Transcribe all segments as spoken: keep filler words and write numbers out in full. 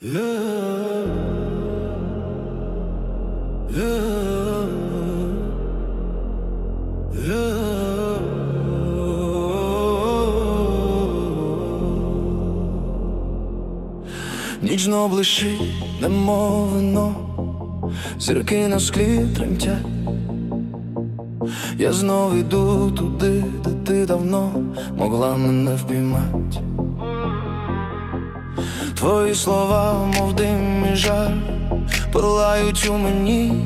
Love, love, love. Ніжно блищить, немов вино, зірки на склі тремтять. Я знов іду туди, де ти давно могла мене впіймать. Твої слова, мов дим і жар, палають у мені,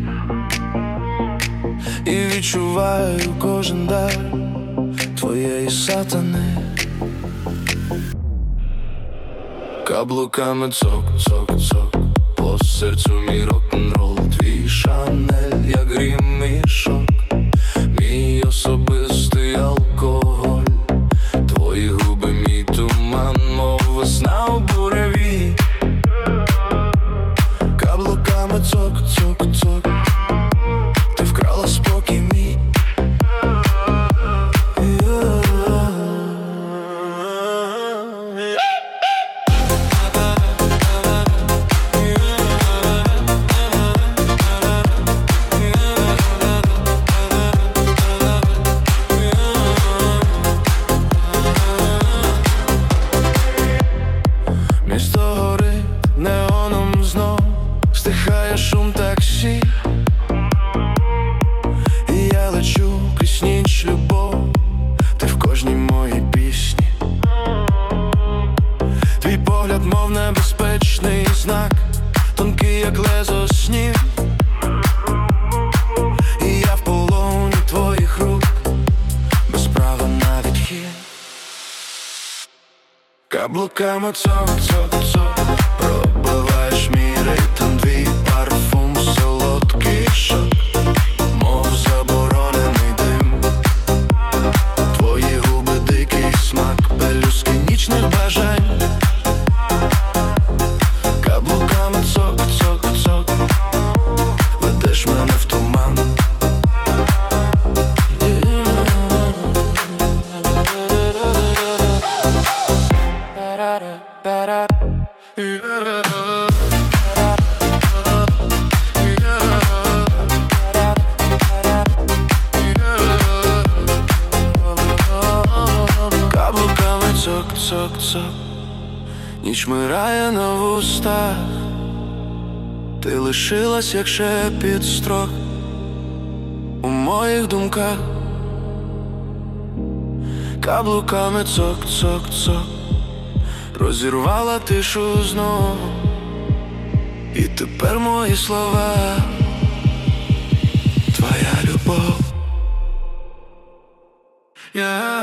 і відчуваю кожен дар твоєї сатани. Каблуками цок-цок-цок, по серцю мій рок-н-рол, твій Шанель, як грім і шок, мій особистий алкоголь, твої губи, мій туман, мов весна у буреві. Каблуками цок-цок-цок, ти вкрала спокій мій. Місто горить неоном знов, стихає шум таксі, і я лечу крізь ніч, любов, ти в кожній моїй пісні. Твій погляд, мов небезпечний знак, тонкий, як лезо снів, і я в полоні твоїх рук, без права на відхід. Каблуками цок-цок-цок, пробиваєш мій ритм, твій парфум, солодкий шок, мов заборонений дим. Твої губи, дикий смак, пелюстки нічних бажань. Каблуками цок-цок-цок, ведеш мене в туман. Каблуками цок-цок-цок, ніч мирає на вустах, ти лишилась, як шепіт строк у моїх думках. Каблуками цок-цок-цок, розірвала тишу знов, і тепер мої слова твоя любов. Yeah.